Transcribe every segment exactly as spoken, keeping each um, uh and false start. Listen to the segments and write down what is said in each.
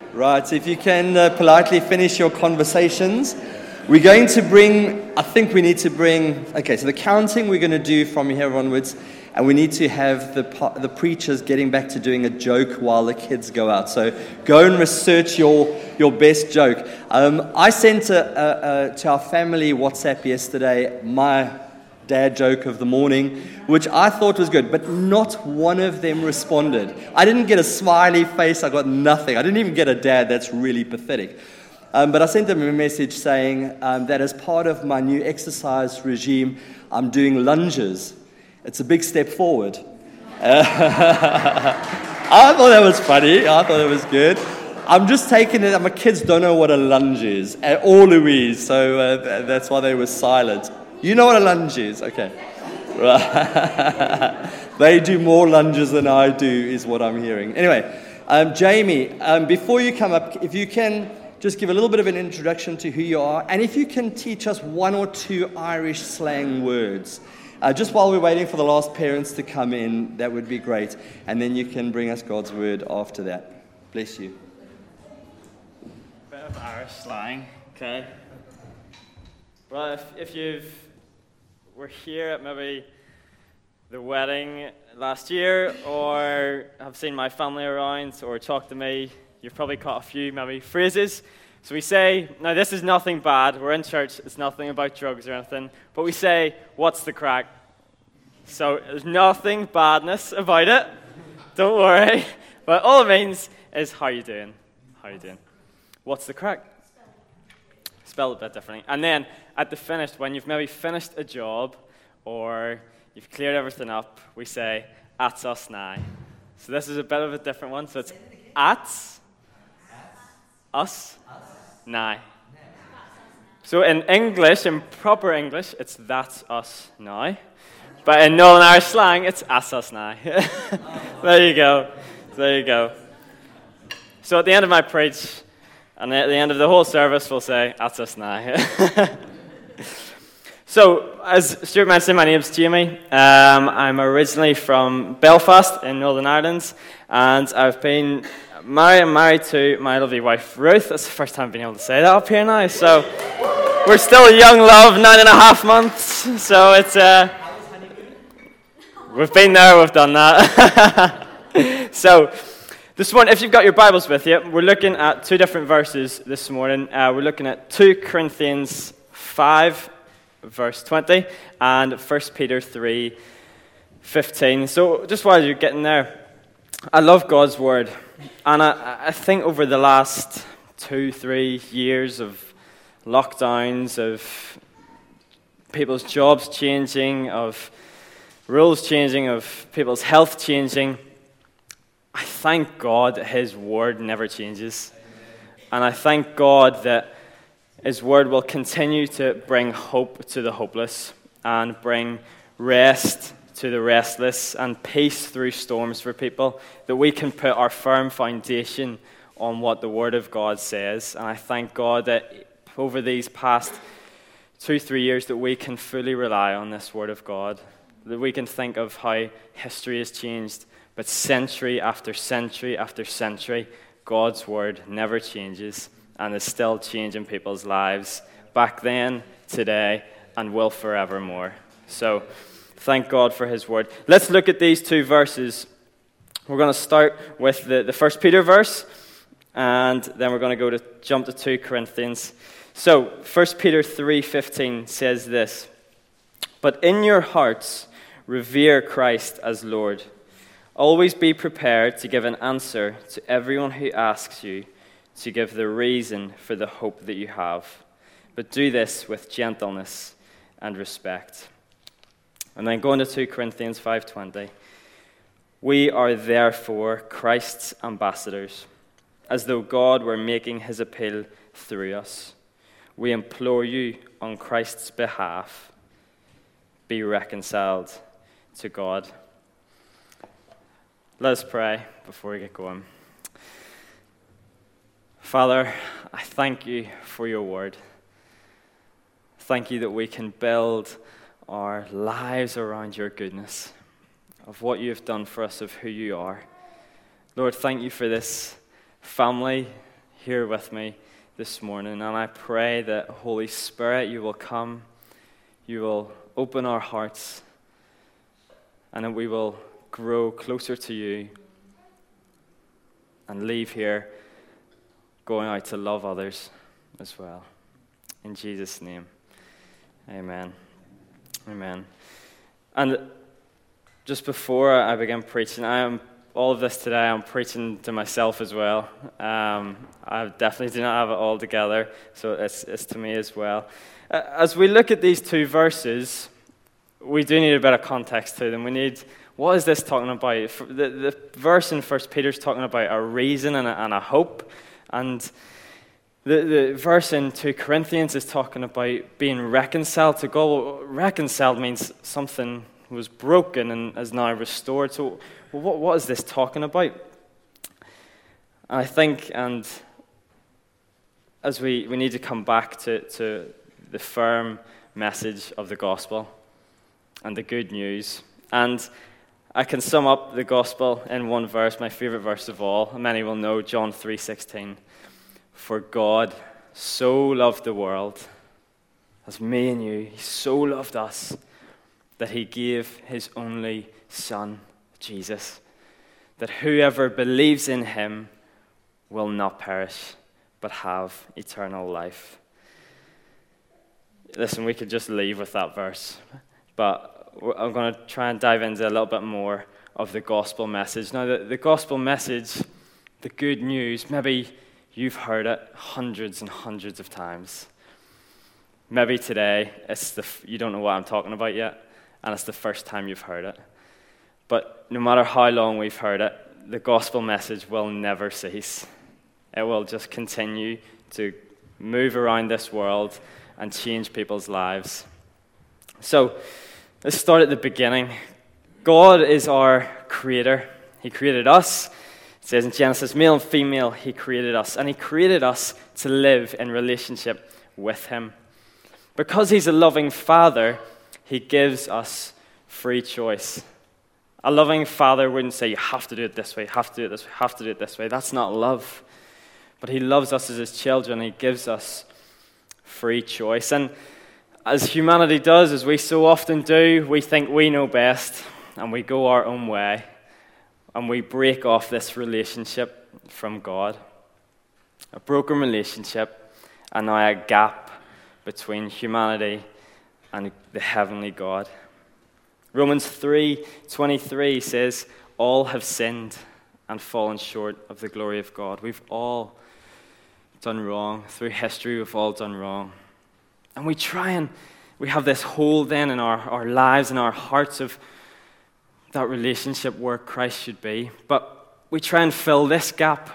Right, if you can uh, politely finish your conversations. We're going to bring, I think we need to bring, okay, so the counting we're going to do from here onwards, and we need to have the the preachers getting back to doing a joke while the kids go out. So go and research your, your best joke. Um, I sent a, a, a, to our family WhatsApp yesterday my dad joke of the morning, which I thought was good, but not one of them responded. I didn't get a smiley face. I got nothing. I didn't even get a dad. That's really pathetic. Um, but I sent them a message saying um, that as part of my new exercise regime, I'm doing lunges. It's a big step forward. Uh, I thought that was funny. I thought it was good. I'm just taking it. My kids don't know what a lunge is, or Louise, so uh, that's why they were silent. You know what a lunge is? Okay. Right. They do more lunges than I do, is what I'm hearing. Anyway, um, Jamie, um, before you come up, if you can just give a little bit of an introduction to who you are, and if you can teach us one or two Irish slang words, uh, just while we're waiting for the last parents to come in, that would be great. And then you can bring us God's word after that. Bless you. Bit of Irish slang, okay. Well, if, if you've were here at maybe the wedding last year, or have seen my family around, or talked to me, you've probably caught a few maybe phrases. So we say, now this is nothing bad, we're in church, it's nothing about drugs or anything, but we say, what's the crack? So there's nothing badness about it, don't worry, but all it means is how you doing, how you doing. What's the crack? Spell it a bit differently. And then at the finish, when you've maybe finished a job or you've cleared everything up, we say, "At's us now." So this is a bit of a different one. So it's "at's us now." So in English, in proper English, it's "that's us now." But in Northern Irish slang, it's "at's us now." There you go. There you go. So at the end of my preach, and at the end of the whole service, we'll say, "That's us now." So, as Stuart mentioned, my name's Jamie. Um, I'm originally from Belfast in Northern Ireland, and I've been married, married to my lovely wife, Ruth. That's the first time I've been able to say that up here now. So, we're still a young love, nine and a half months. So, it's, uh, we've been there, we've done that. So, this morning, if you've got your Bibles with you, we're looking at two different verses this morning. Uh, we're looking at two Corinthians five, verse twenty, and First Peter three, fifteen. So just while you're getting there, I love God's Word. And I, I think over the last two, three years of lockdowns, of people's jobs changing, of rules changing, of people's health changing, I thank God that His Word never changes. And I thank God that His Word will continue to bring hope to the hopeless and bring rest to the restless and peace through storms for people, that we can put our firm foundation on what the Word of God says. And I thank God that over these past two, three years that we can fully rely on this Word of God, that we can think of how history has changed. But century after century after century, God's Word never changes and is still changing people's lives back then, today, and will forevermore. So, thank God for His Word. Let's look at these two verses. We're going to start with the, the First Peter verse, and then we're going to go to jump to two Corinthians. So, First Peter three fifteen says this, "But in your hearts revere Christ as Lord. Always be prepared to give an answer to everyone who asks you to give the reason for the hope that you have. But do this with gentleness and respect." And then going to two Corinthians five twenty. "We are therefore Christ's ambassadors, as though God were making His appeal through us. We implore you on Christ's behalf, be reconciled to God." Let us pray before we get going. Father, I thank you for your word. Thank you that we can build our lives around your goodness, of what you have done for us, of who you are. Lord, thank you for this family here with me this morning. And I pray that, Holy Spirit, you will come, you will open our hearts, and that we will grow closer to you and leave here going out to love others as well. In Jesus' name, amen. Amen. And just before I begin preaching, I am all of this today, I'm preaching to myself as well. Um, I definitely do not have it all together, so it's, it's to me as well. Uh, as we look at these two verses, we do need a bit of context to them. We need, what is this talking about? The, the verse in First Peter is talking about a reason and a, and a hope. And the, the verse in Second Corinthians is talking about being reconciled to God. Well, reconciled means something was broken and is now restored. So well, what, what is this talking about? I think, and as we, we need to come back to, to the firm message of the gospel and the good news. And I can sum up the gospel in one verse, my favorite verse of all. Many will know John three sixteen. For God so loved the world, as me and you, he so loved us, that he gave his only Son, Jesus, that whoever believes in him will not perish, but have eternal life. Listen, we could just leave with that verse, but I'm going to try and dive into a little bit more of the gospel message. Now, the, the gospel message, the good news, maybe you've heard it hundreds and hundreds of times. Maybe today, it's the, you don't know what I'm talking about yet, and it's the first time you've heard it. But no matter how long we've heard it, the gospel message will never cease. It will just continue to move around this world and change people's lives. So, let's start at the beginning. God is our creator. He created us. It says in Genesis, male and female, he created us. And he created us to live in relationship with him. Because he's a loving father, he gives us free choice. A loving father wouldn't say, you have to do it this way, you have to do it this way, you have to do it this way. That's not love. But he loves us as his children. He gives us free choice. And as humanity does, as we so often do, we think we know best, and we go our own way, and we break off this relationship from God. A broken relationship, and now a gap between humanity and the heavenly God. Romans three twenty-three says, all have sinned and fallen short of the glory of God. We've all done wrong. Through history, we've all done wrong. And we try and, we have this hole then in our, our lives and our hearts of that relationship where Christ should be. But we try and fill this gap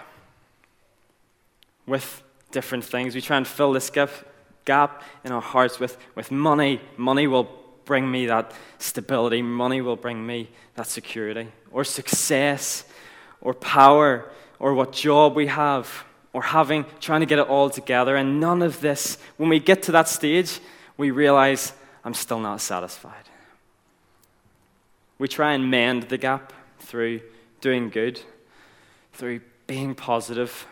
with different things. We try and fill this gap, gap in our hearts with, with money. Money will bring me that stability. Money will bring me that security. Or success, or power, or what job we have, or having, trying to get it all together. And none of this, when we get to that stage, we realize I'm still not satisfied. We try and mend the gap through doing good, through being positive.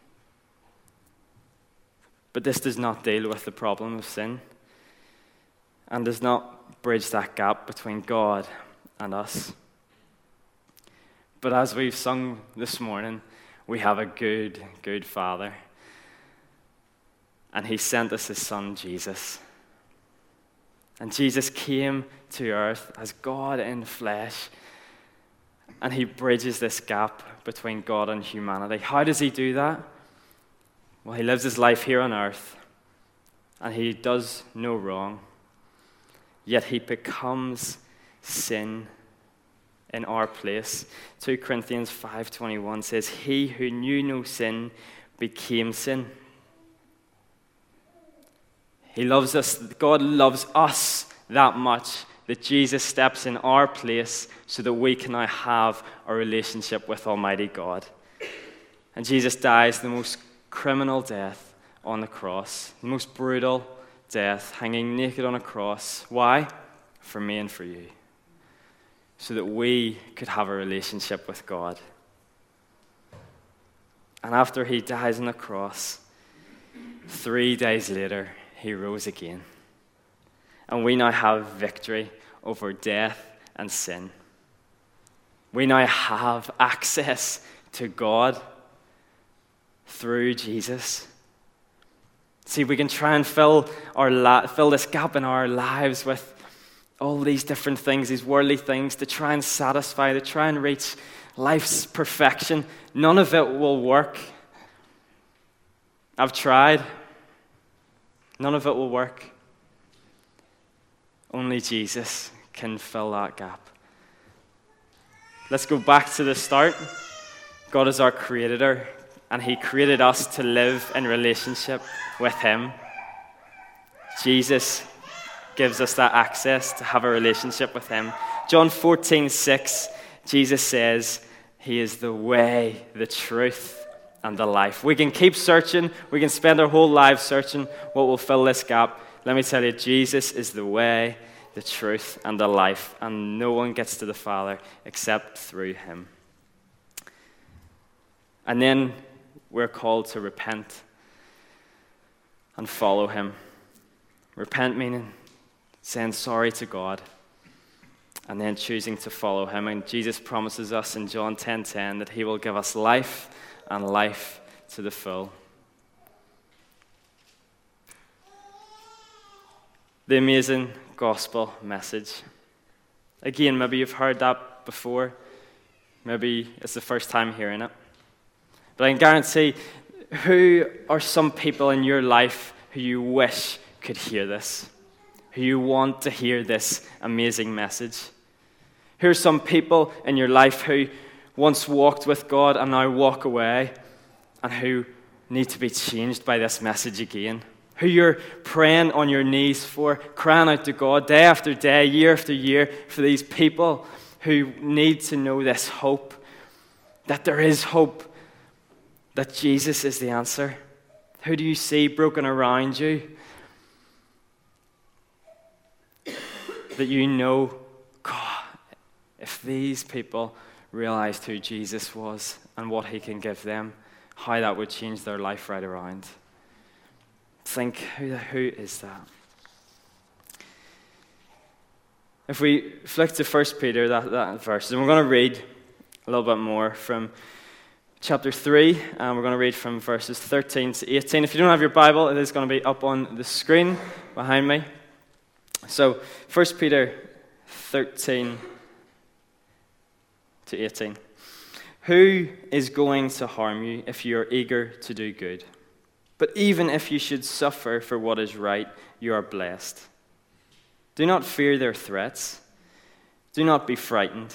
But this does not deal with the problem of sin, and does not bridge that gap between God and us. But as we've sung this morning, we have a good, good Father. And he sent us his Son, Jesus. And Jesus came to earth as God in flesh. And he bridges this gap between God and humanity. How does he do that? Well, he lives his life here on earth. And he does no wrong. Yet he becomes sin in our place. Second Corinthians five twenty-one says, he who knew no sin became sin. He loves us, God loves us that much that Jesus steps in our place so that we can now have a relationship with Almighty God. And Jesus dies the most criminal death on the cross, the most brutal death, hanging naked on a cross. Why? For me and for you. So that we could have a relationship with God. And after he dies on the cross, three days later, he rose again. And we now have victory over death and sin. We now have access to God through Jesus. See, we can try and fill our la- fill this gap in our lives with all these different things, these worldly things, to try and satisfy, to try and reach life's perfection. None of it will work. I've tried. None of it will work. Only Jesus can fill that gap. Let's go back to the start. God is our creator, and he created us to live in relationship with him. Jesus gives us that access to have a relationship with him. John fourteen six, Jesus says, he is the way, the truth, and the life. We can keep searching. We can spend our whole lives searching what will fill this gap. Let me tell you, Jesus is the way, the truth, and the life, and no one gets to the Father except through him. And then we're called to repent and follow him. Repent meaning saying sorry to God and then choosing to follow him. And Jesus promises us in John ten ten that he will give us life and life to the full. The amazing gospel message. Again, maybe you've heard that before. Maybe it's the first time hearing it. But I can guarantee, who are some people in your life who you wish could hear this? Who you want to hear this amazing message? Who are some people in your life who once walked with God and now walk away, and who need to be changed by this message again? Who you're praying on your knees for, crying out to God day after day, year after year, for these people who need to know this hope, that there is hope, that Jesus is the answer. Who do you see broken around you? That you know, God, if these people realized who Jesus was and what he can give them, how that would change their life right around. Think, who, who is that? If we flick to First Peter, that, that verse, and we're going to read a little bit more from chapter three, and we're going to read from verses thirteen to eighteen. If you don't have your Bible, it is going to be up on the screen behind me. So, First Peter thirteen to eighteen. Who is going to harm you if you are eager to do good? But even if you should suffer for what is right, you are blessed. Do not fear their threats. Do not be frightened.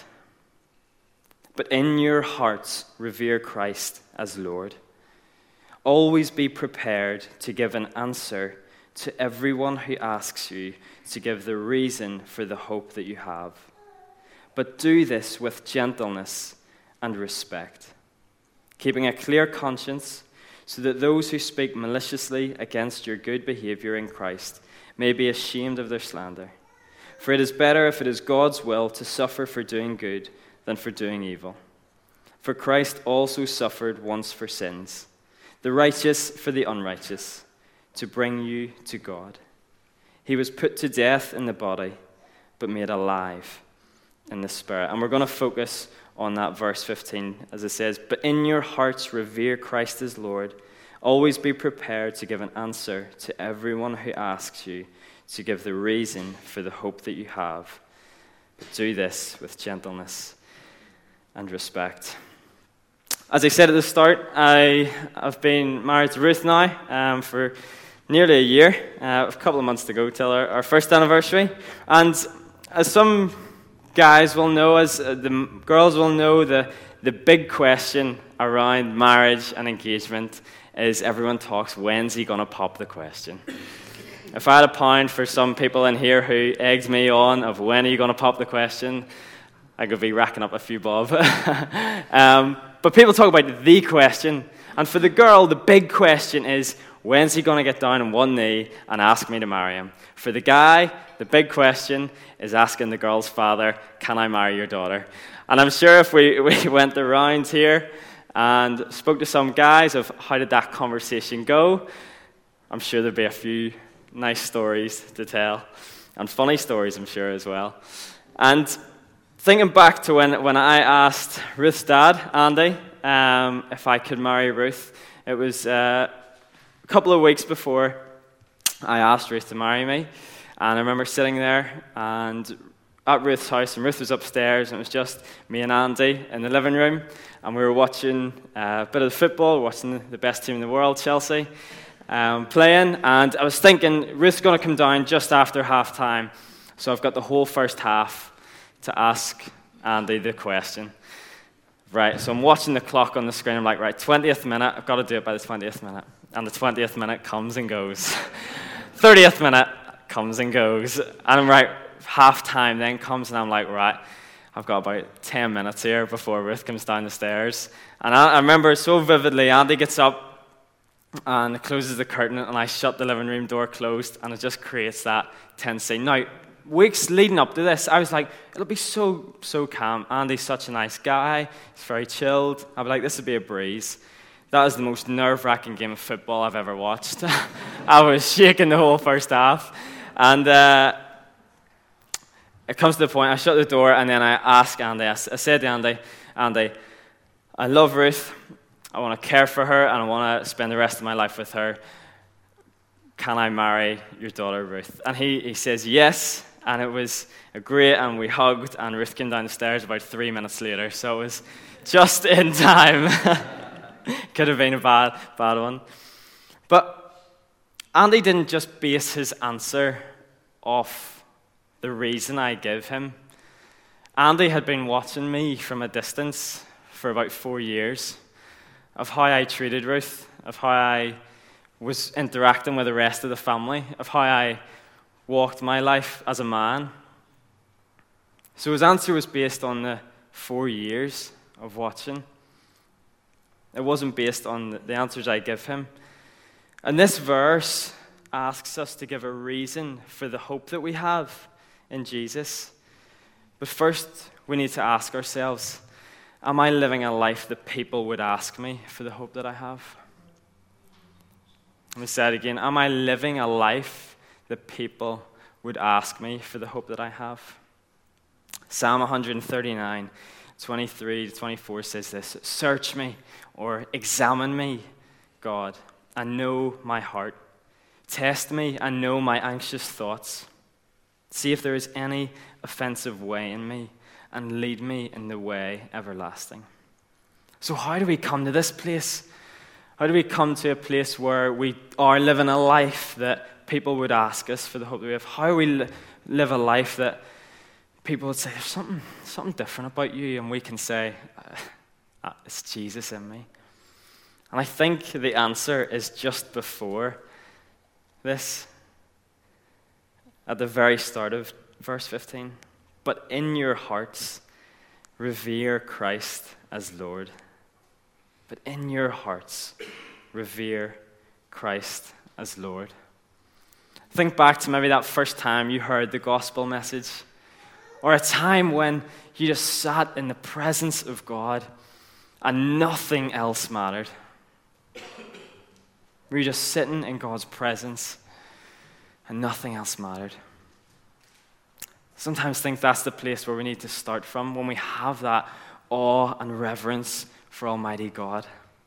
But in your hearts, revere Christ as Lord. Always be prepared to give an answer to everyone who asks you to give the reason for the hope that you have. But do this with gentleness and respect, keeping a clear conscience, so that those who speak maliciously against your good behavior in Christ may be ashamed of their slander. For it is better, if it is God's will, to suffer for doing good than for doing evil. For Christ also suffered once for sins, the righteous for the unrighteous, to bring you to God. He was put to death in the body, but made alive in the spirit. And we're going to focus on that verse fifteen, as it says, but in your hearts revere Christ as Lord. Always be prepared to give an answer to everyone who asks you to give the reason for the hope that you have. But do this with gentleness and respect. As I said at the start, I have been married to Ruth now um, for nearly a year, uh, a couple of months to go till our, our first anniversary. And as some guys will know, as uh, the girls will know, the, the big question around marriage and engagement is everyone talks, when's he going to pop the question? If I had a pound for some people in here who egged me on of when are you going to pop the question, I could be racking up a few bob. um, but people talk about the question. And for the girl, the big question is, when's he going to get down on one knee and ask me to marry him? For the guy, the big question is asking the girl's father, can I marry your daughter? And I'm sure if we, we went around here and spoke to some guys of how did that conversation go. I'm sure there'd be a few nice stories to tell, and funny stories, I'm sure, as well. And thinking back to when, when I asked Ruth's dad, Andy, um, if I could marry Ruth, it was uh, a couple of weeks before I asked Ruth to marry me. And I remember sitting there and at Ruth's house, and Ruth was upstairs, and it was just me and Andy in the living room, and we were watching uh, a bit of the football, watching the best team in the world, Chelsea, um, playing, and I was thinking, Ruth's going to come down just after half-time, so I've got the whole first half to ask Andy the question. Right, so I'm watching the clock on the screen, I'm like, right, twentieth minute, I've got to do it by the twentieth minute, and the twentieth minute comes and goes. thirtieth minute comes and goes, and I'm right, half-time then comes, and I'm like, right, I've got about ten minutes here before Ruth comes down the stairs. And I, I remember so vividly, Andy gets up and closes the curtain, and I shut the living room door closed, and it just creates that tense scene. Now, weeks leading up to this, I was like, it'll be so, so calm. Andy's such a nice guy. He's very chilled. I'll be like, this would be a breeze. That was the most nerve-wracking game of football I've ever watched. I was shaking the whole first half. And uh, it comes to the point, I shut the door, and then I ask Andy, I, I said to Andy, Andy, I love Ruth, I want to care for her, and I want to spend the rest of my life with her. Can I marry your daughter, Ruth? And he, he says yes, and it was great, and we hugged, and Ruth came down the stairs about three minutes later, so it was just in time. Could have been a bad, bad one. But Andy didn't just base his answer off the reason I give him. Andy had been watching me from a distance for about four years of how I treated Ruth, of how I was interacting with the rest of the family, of how I walked my life as a man. So his answer was based on the four years of watching. It wasn't based on the answers I give him. And this verse asks us to give a reason for the hope that we have in Jesus. But first, we need to ask ourselves, am I living a life that people would ask me for the hope that I have? Let me say it again. Am I living a life that people would ask me for the hope that I have? Psalm one thirty-nine, twenty-three to twenty-four says this, search me or examine me, God, and know my heart. Test me and know my anxious thoughts. See if there is any offensive way in me, and lead me in the way everlasting. So how do we come to this place? How do we come to a place where we are living a life that people would ask us for the hope that we have? How do we li- live a life that people would say, there's something, something different about you, and we can say, uh, it's Jesus in me. And I think the answer is just before this, at the very start of verse fifteen. But in your hearts, revere Christ as Lord. But in your hearts, revere Christ as Lord. Think back to maybe that first time you heard the gospel message, or a time when you just sat in the presence of God and nothing else mattered. Were you just sitting in God's presence and nothing else mattered? Sometimes think that's the place where we need to start from, when we have that awe and reverence for Almighty God.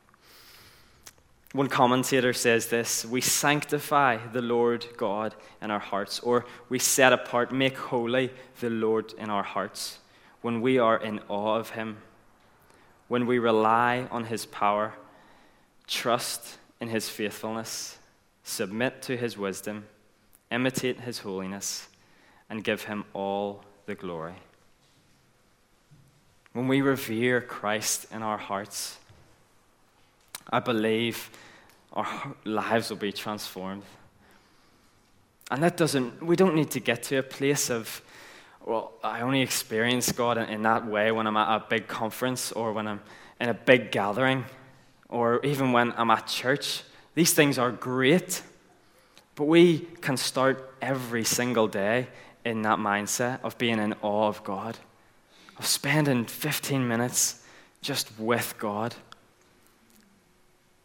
One commentator says this, we sanctify the Lord God in our hearts, or we set apart, make holy the Lord in our hearts, when we are in awe of Him, when we rely on His power, trust in His faithfulness, submit to His wisdom, imitate His holiness, and give Him all the glory. When we revere Christ in our hearts, I believe our lives will be transformed. And that doesn't, we don't need to get to a place of, well, I only experience God in, in that way when I'm at a big conference, or when I'm in a big gathering, or even when I'm at church. These things are great, but we can start every single day in that mindset of being in awe of God, of spending fifteen minutes just with God.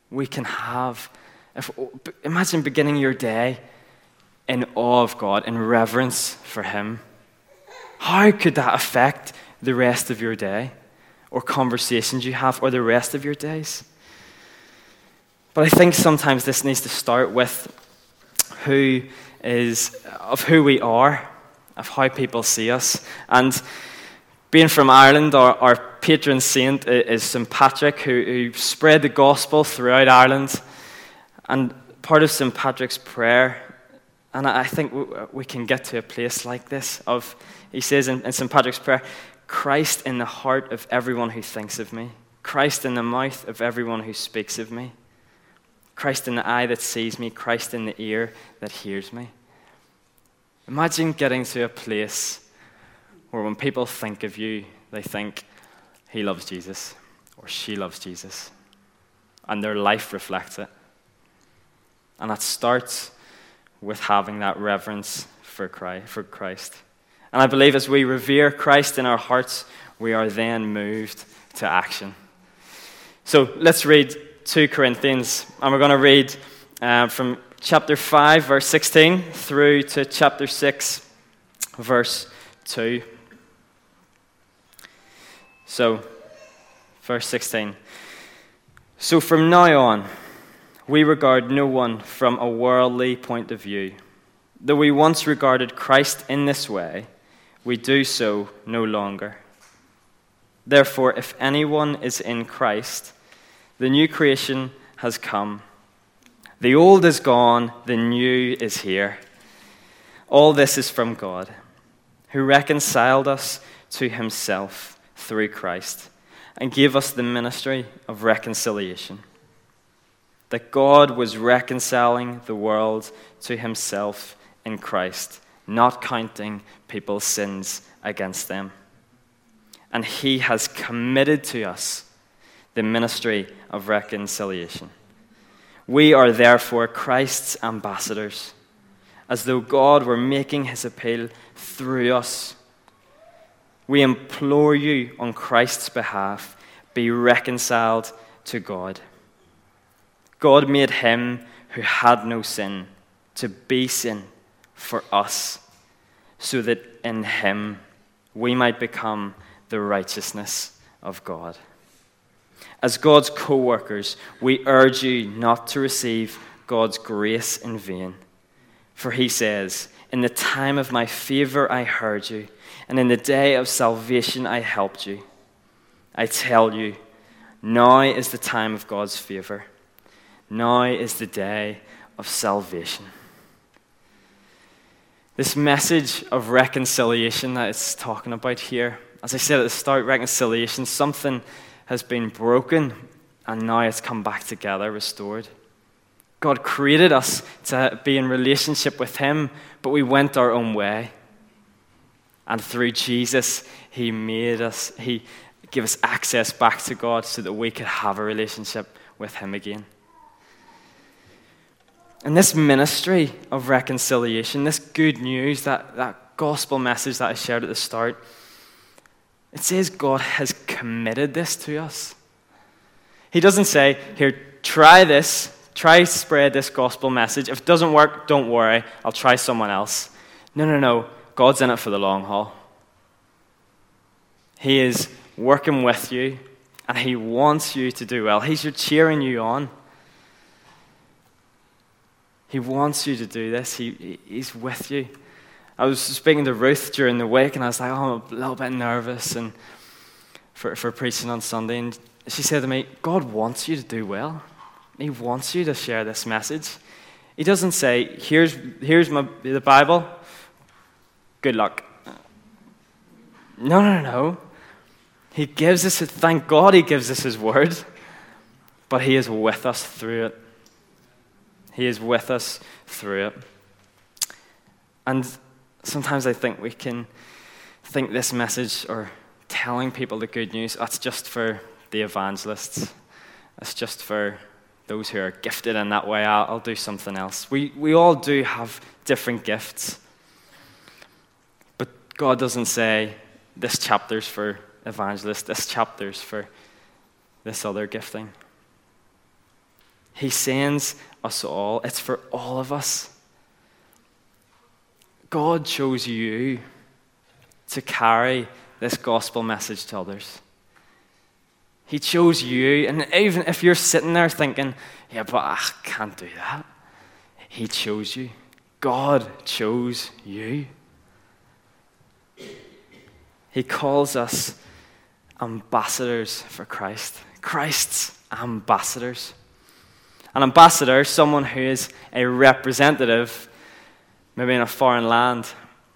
we can have. If, imagine beginning your day in awe of God, in reverence for him. How could that affect the rest of your day, or conversations you have, or the rest of your days? But I think sometimes this needs to start with who is, of who we are, of how people see us. And being from Ireland, our, our patron saint is Saint Patrick, who, who spread the gospel throughout Ireland. And part of Saint Patrick's prayer, and I think we can get to a place like this, of, he says in, in Saint Patrick's prayer, Christ in the heart of everyone who thinks of me, Christ in the mouth of everyone who speaks of me, Christ in the eye that sees me, Christ in the ear that hears me. Imagine getting to a place where when people think of you, they think, he loves Jesus, or she loves Jesus, and their life reflects it. And that starts with having that reverence for Christ. And I believe as we revere Christ in our hearts, we are then moved to action. So let's read Second Corinthians, and we're going to read uh, from chapter five, verse sixteen, through to chapter six, verse two. So, verse sixteen. So from now on, we regard no one from a worldly point of view. Though we once regarded Christ in this way, we do so no longer. Therefore, if anyone is in Christ, the new creation has come. The old is gone, the new is here. All this is from God, who reconciled us to himself through Christ and gave us the ministry of reconciliation. That God was reconciling the world to himself in Christ, not counting people's sins against them. And he has committed to us the ministry of reconciliation. We are therefore Christ's ambassadors, as though God were making his appeal through us. We implore you on Christ's behalf, be reconciled to God. God made him who had no sin to be sin for us, so that in him we might become the righteousness of God. As God's co-workers, we urge you not to receive God's grace in vain. For he says, in the time of my favor I heard you, and in the day of salvation I helped you. I tell you, now is the time of God's favor. Now is the day of salvation. This message of reconciliation that it's talking about here, as I said at the start, reconciliation, something has been broken and now it's come back together, restored. God created us to be in relationship with him, but we went our own way. And through Jesus, he made us, he gave us access back to God so that we could have a relationship with him again. And this ministry of reconciliation, this good news, that, that gospel message that I shared at the start, it says God has committed this to us. He doesn't say, here, try this, try spread this gospel message. If it doesn't work, don't worry, I'll try someone else. No, no, no. God's in it for the long haul. He is working with you, and he wants you to do well. He's cheering you on. He wants you to do this. He, he's with you. I was speaking to Ruth during the week, and I was like, oh, I'm a little bit nervous and for, for preaching on Sunday. And she said to me, God wants you to do well. He wants you to share this message. He doesn't say, here's, here's my, the Bible. Good luck. No, no, no. He gives us, thank God he gives us his word, but he is with us through it. He is with us through it. And sometimes I think we can think this message or telling people the good news, that's just for the evangelists. That's just for those who are gifted in that way. I'll, I'll do something else. We, we all do have different gifts. But God doesn't say, this chapter's for evangelists, this chapter's for this other gifting. He sends us all. It's for all of us. God chose you to carry this gospel message to others. He chose you, and even if you're sitting there thinking, yeah, but I can't do that. He chose you. God chose you. He calls us ambassadors for Christ. Christ's ambassadors. An ambassador, someone who is a representative, maybe in a foreign land.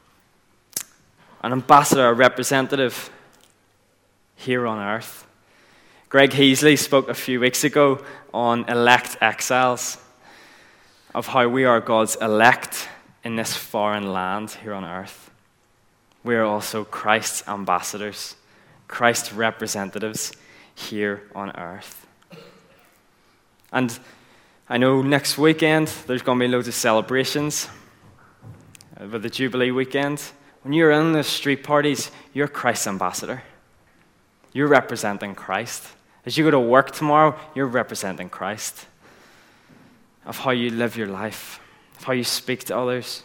An ambassador, a representative here on earth. Greg Heasley spoke a few weeks ago on elect exiles, of how we are God's elect in this foreign land here on earth. We are also Christ's ambassadors, Christ's representatives here on earth. And I know next weekend there's going to be loads of celebrations with the Jubilee weekend. When you're in the street parties, you're Christ's ambassador. You're representing Christ. As you go to work tomorrow, you're representing Christ. Of how you live your life, of how you speak to others.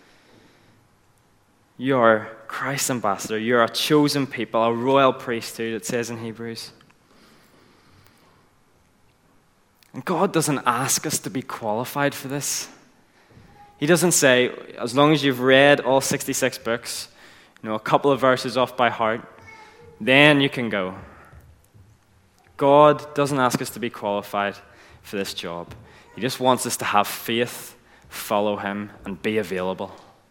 You are Christ's ambassador. You're a chosen people, a royal priesthood, it says in Hebrews. And God doesn't ask us to be qualified for this. He doesn't say, as long as you've read all sixty-six books, you know, a couple of verses off by heart, then you can go. God doesn't ask us to be qualified for this job. He just wants us to have faith, follow him, and be available.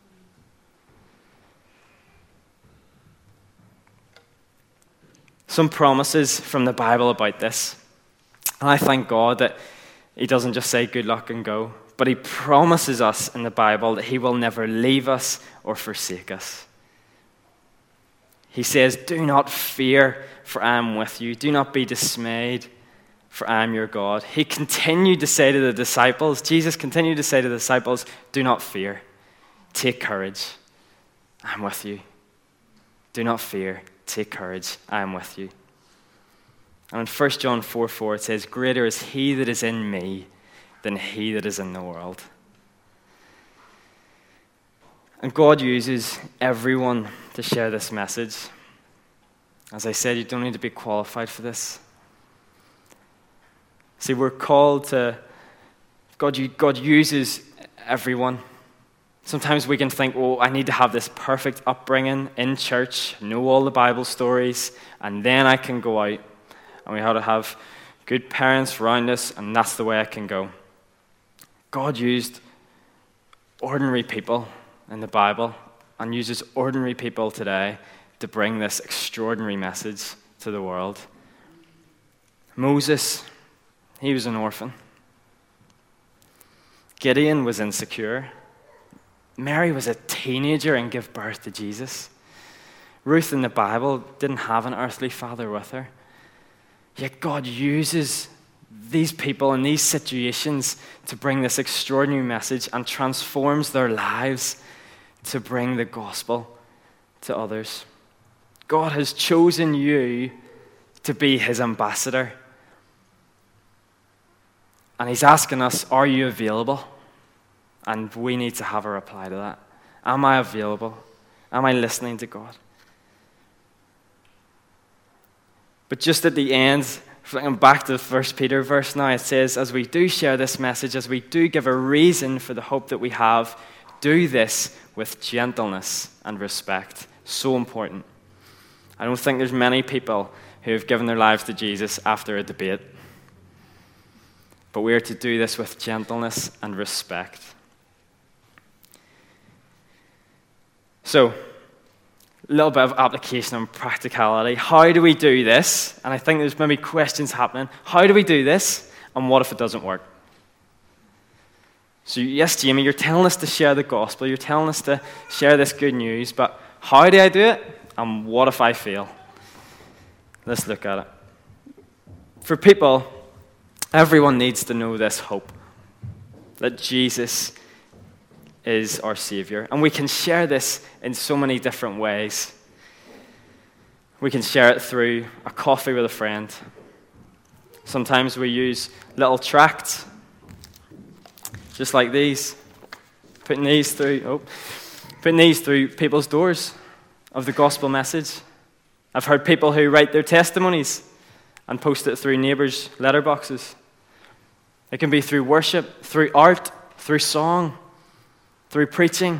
Some promises from the Bible about this. And I thank God that he doesn't just say good luck and go, but he promises us in the Bible that he will never leave us or forsake us. He says, do not fear, for I am with you. Do not be dismayed, for I am your God. He continued to say to the disciples, Jesus continued to say to the disciples, do not fear. Take courage. I am with you. Do not fear. Take courage. I am with you. And in First John four four, it says, greater is he that is in me than he that is in the world. And God uses everyone to share this message. As I said, you don't need to be qualified for this. See, we're called to, God, God uses everyone. Sometimes we can think, oh, I need to have this perfect upbringing in church, know all the Bible stories, and then I can go out. And we have to have good parents around us, and that's the way I can go. God used ordinary people in the Bible and uses ordinary people today to bring this extraordinary message to the world. Moses, he was an orphan. Gideon was insecure. Mary was a teenager and gave birth to Jesus. Ruth in the Bible didn't have an earthly father with her. Yet God uses these people in these situations to bring this extraordinary message and transforms their lives to bring the gospel to others. God has chosen you to be his ambassador. And he's asking us, are you available? And we need to have a reply to that. Am I available? Am I listening to God? But just at the end, flicking back to First Peter verse now, it says, as we do share this message, as we do give a reason for the hope that we have, do this with gentleness and respect. So important. I don't think there's many people who have given their lives to Jesus after a debate. But we are to do this with gentleness and respect. So, a little bit of application and practicality. How do we do this? And I think there's maybe questions happening. How do we do this? And what if it doesn't work? So, yes, Jamie, you're telling us to share the gospel. You're telling us to share this good news. But how do I do it? And what if I fail? Let's look at it. For people, everyone needs to know this hope. That Jesus is our Savior. And we can share this in so many different ways. We can share it through a coffee with a friend. Sometimes we use little tracts just like these, putting these through, oh, putting these through people's doors of the gospel message. I've heard people who write their testimonies and post it through neighbors' letterboxes. It can be through worship, through art, through song, through preaching.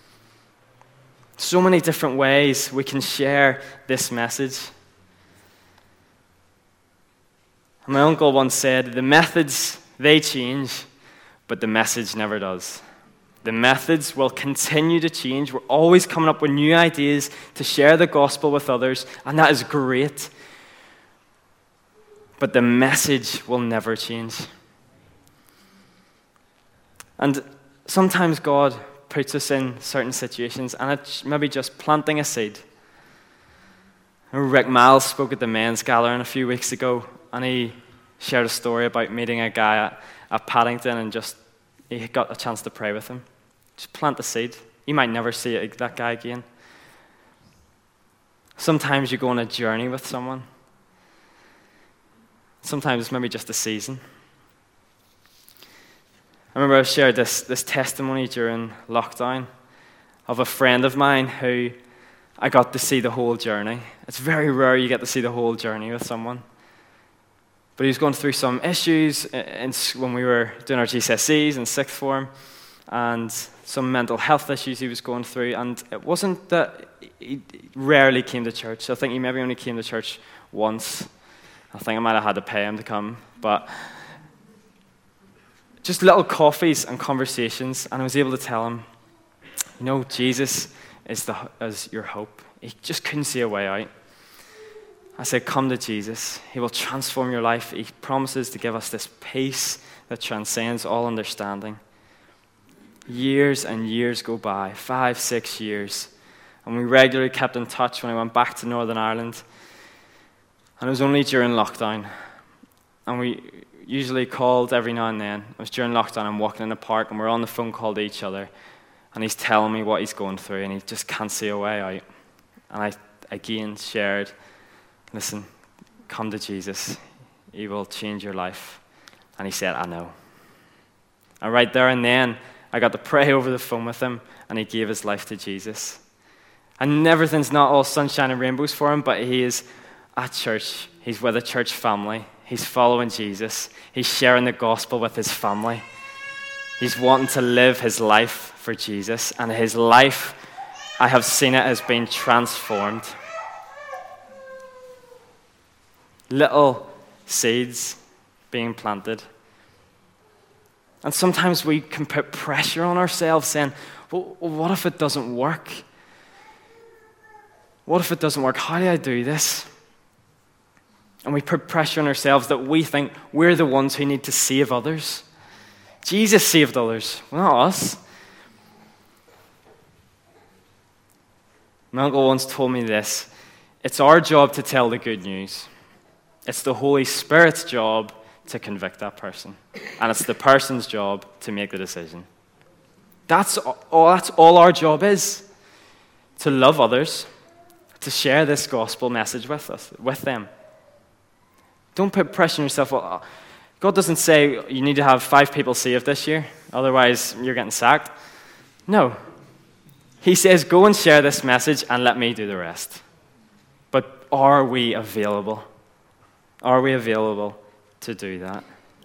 So many different ways we can share this message. My uncle once said, the methods, they change, but the message never does. The methods will continue to change. We're always coming up with new ideas to share the gospel with others, and that is great. But the message will never change. And sometimes God puts us in certain situations, and it's maybe just planting a seed. Rick Miles spoke at the men's gathering a few weeks ago, and he shared a story about meeting a guy at, at Paddington, and just he got a chance to pray with him. Just plant the seed. You might never see it, that guy again. Sometimes you go on a journey with someone. Sometimes it's maybe just a season. I remember I shared this, this testimony during lockdown of a friend of mine who I got to see the whole journey. It's very rare you get to see the whole journey with someone. But he was going through some issues in, when we were doing our G C S Es in sixth form, and some mental health issues he was going through. And it wasn't that he rarely came to church. I think he maybe only came to church once. I think I might have had to pay him to come. But just little coffees and conversations, and I was able to tell him, you know, Jesus is, the, is your hope. He just couldn't see a way out. I said, come to Jesus. He will transform your life. He promises to give us this peace that transcends all understanding. Years and years go by, five, six years, and we regularly kept in touch when I went back to Northern Ireland. And it was only during lockdown, and we usually called every now and then. It was during lockdown, I'm walking in the park, and we're on the phone call to each other, and he's telling me what he's going through, and he just can't see a way out. And I, again, shared, listen, come to Jesus. He will change your life. And he said, I know. And right there and then, I got to pray over the phone with him, and he gave his life to Jesus. And everything's not all sunshine and rainbows for him, but he is at church. He's with a church family. He's following Jesus. He's sharing the gospel with his family. He's wanting to live his life for Jesus, and his life, I have seen it as being transformed. Little seeds being planted. And sometimes we can put pressure on ourselves saying, well, what if it doesn't work? What if it doesn't work? How do I do this? And we put pressure on ourselves that we think we're the ones who need to save others. Jesus saved others, not us. My uncle once told me this. It's our job to tell the good news. It's the Holy Spirit's job to convict that person. And it's the person's job to make the decision. That's all, that's all our job is. To love others, to share this gospel message with us, with them. Don't put pressure on yourself. Well, God doesn't say you need to have five people saved this year, otherwise you're getting sacked. No. He says, go and share this message and let me do the rest. But are we available? Are we available to do that?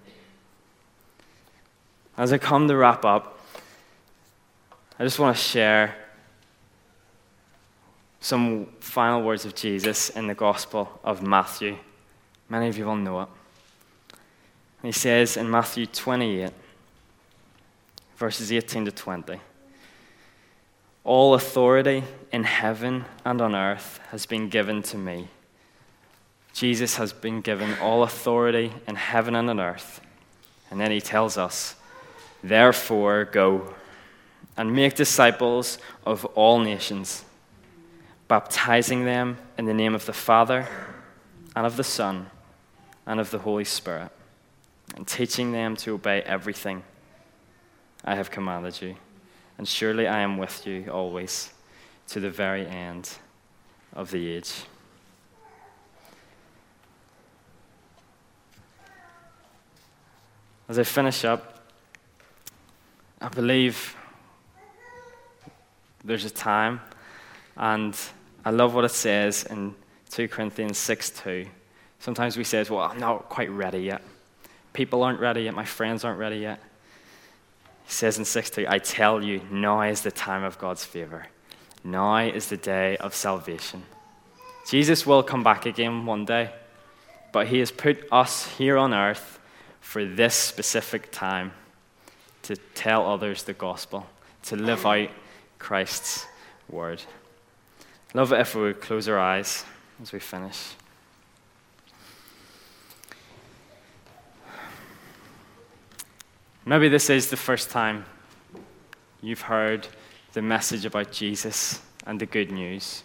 As I come to wrap up, I just want to share some final words of Jesus in the Gospel of Matthew. Many of you will know it. He says in Matthew twenty-eight, verses eighteen to twenty, all authority in heaven and on earth has been given to me. Jesus has been given all authority in heaven and on earth. And then he tells us, therefore go and make disciples of all nations, baptizing them in the name of the Father and of the Son and of the Holy Spirit, and teaching them to obey everything I have commanded you. And surely I am with you always to the very end of the age. As I finish up, I believe there's a time, and I love what it says in two Corinthians six two. Sometimes we say, well, I'm not quite ready yet. People aren't ready yet. My friends aren't ready yet. He says in six two, I tell you, now is the time of God's favor. Now is the day of salvation. Jesus will come back again one day, but he has put us here on earth for this specific time to tell others the gospel, to live out Christ's word. Love it if we would close our eyes as we finish. Maybe this is the first time you've heard the message about Jesus and the good news.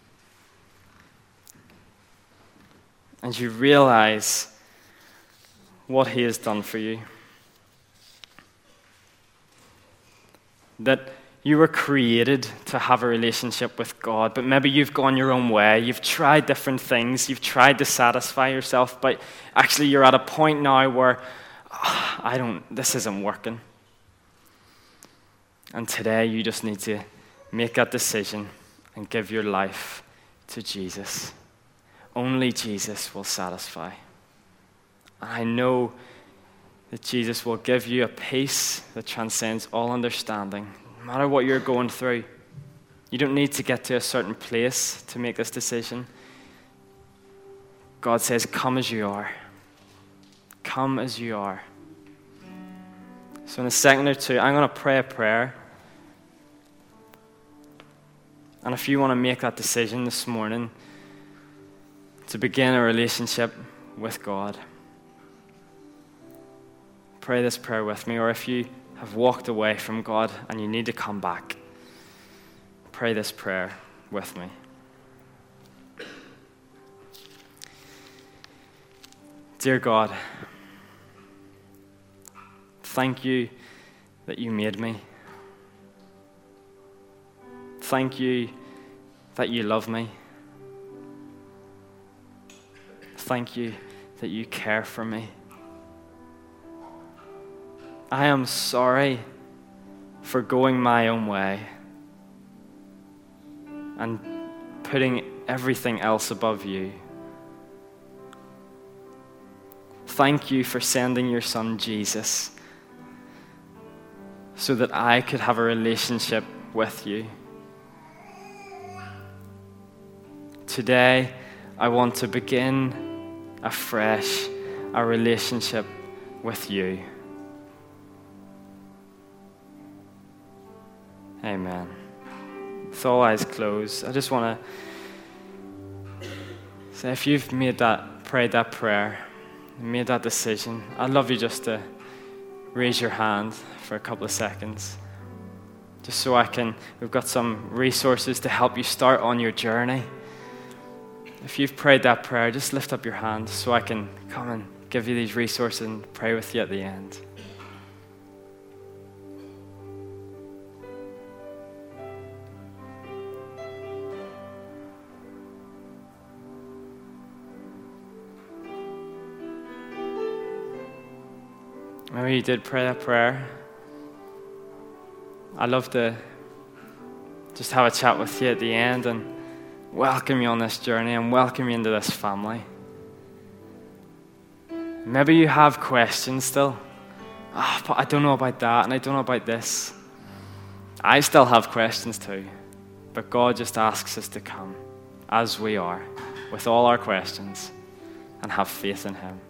And you realize what he has done for you. That you were created to have a relationship with God, but maybe you've gone your own way. You've tried different things. You've tried to satisfy yourself, but actually you're at a point now where oh, I don't, this isn't working. And today you just need to make that decision and give your life to Jesus. Only Jesus will satisfy. And I know that Jesus will give you a peace that transcends all understanding. No matter what you're going through, you don't need to get to a certain place to make this decision. God says, come as you are. Come as you are. So in a second or two, I'm going to pray a prayer. And if you want to make that decision this morning to begin a relationship with God, pray this prayer with me. Or if you have walked away from God and you need to come back, pray this prayer with me. Dear God, thank you that you made me. Thank you that you love me. Thank you that you care for me. I am sorry for going my own way and putting everything else above you. Thank you for sending your son Jesus so that I could have a relationship with you. Today, I want to begin afresh a relationship with you. Amen. With all eyes closed, I just want to say, if you've made that, prayed that prayer, made that decision, I'd love you just to raise your hand for a couple of seconds. Just so I can, we've got some resources to help you start on your journey. If you've prayed that prayer, just lift up your hand so I can come and give you these resources and pray with you at the end. Maybe you did pray that prayer. I'd love to just have a chat with you at the end and welcome you on this journey and welcome you into this family. Maybe you have questions still. Oh, but I don't know about that and I don't know about this. I still have questions too. But God just asks us to come as we are with all our questions and have faith in him.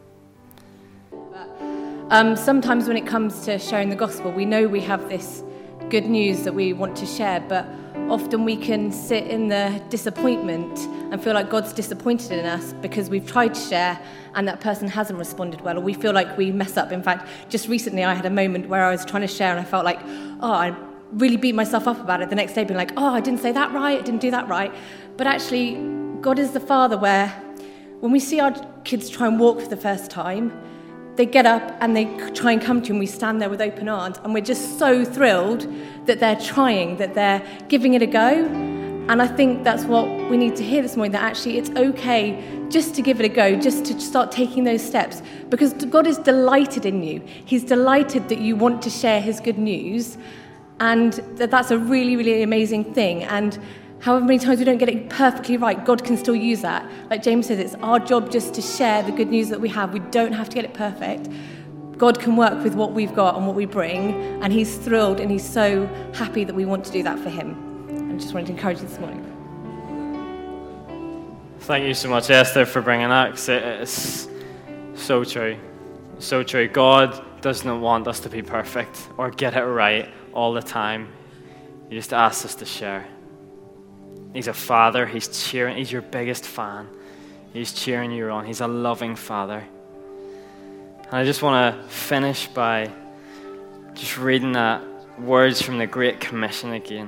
Um, sometimes when it comes to sharing the gospel, we know we have this good news that we want to share, but often we can sit in the disappointment and feel like God's disappointed in us because we've tried to share and that person hasn't responded well, or we feel like we mess up. In fact, just recently I had a moment where I was trying to share and I felt like, oh, I really beat myself up about it the next day, being like, oh, I didn't say that right, I didn't do that right. But actually, God is the Father where when we see our kids try and walk for the first time, they get up and they try and come to you and we stand there with open arms and we're just so thrilled that they're trying, that they're giving it a go. And I think that's what we need to hear this morning, that actually it's okay just to give it a go, just to start taking those steps, because God is delighted in you. He's delighted that you want to share his good news, and that that's a really, really amazing thing. And however many times we don't get it perfectly right, God can still use that. Like James says, it's our job just to share the good news that we have. We don't have to get it perfect. God can work with what we've got and what we bring, and he's thrilled and he's so happy that we want to do that for him. I just wanted to encourage you this morning. Thank you so much, Esther, for bringing that, 'cause it's so true. So true. God does not want us to be perfect or get it right all the time. He just asks us to share. He's a father. He's cheering. He's your biggest fan. He's cheering you on. He's a loving father. And I just want to finish by just reading that words from the Great Commission again.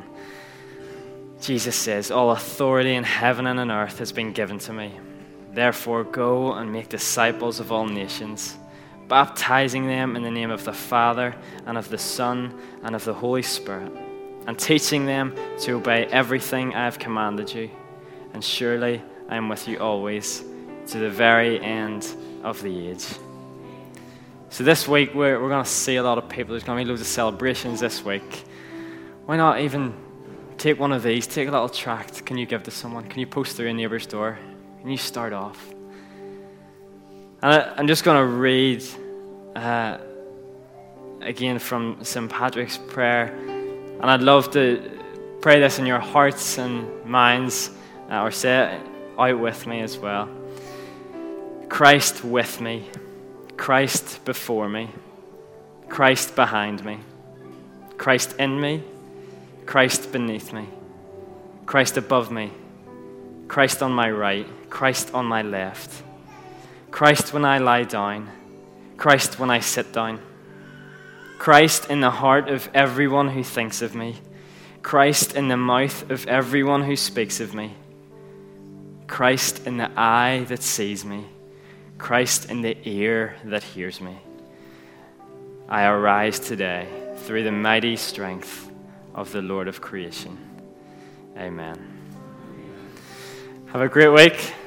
Jesus says, "All authority in heaven and on earth has been given to me. Therefore, go and make disciples of all nations, baptizing them in the name of the Father and of the Son and of the Holy Spirit, and teaching them to obey everything I have commanded you. And surely I am with you always, to the very end of the age." So this week, we're, we're going to see a lot of people. There's going to be loads of celebrations this week. Why not even take one of these, take a little tract. Can you give to someone? Can you post through a neighbor's door? Can you start off? And I, I'm just going to read uh, again from Saint Patrick's prayer. And I'd love to pray this in your hearts and minds, uh, or say it out with me as well. Christ with me, Christ before me, Christ behind me, Christ in me, Christ beneath me, Christ above me, Christ on my right, Christ on my left, Christ when I lie down, Christ when I sit down, Christ in the heart of everyone who thinks of me, Christ in the mouth of everyone who speaks of me, Christ in the eye that sees me, Christ in the ear that hears me. I arise today through the mighty strength of the Lord of creation. Amen. Have a great week.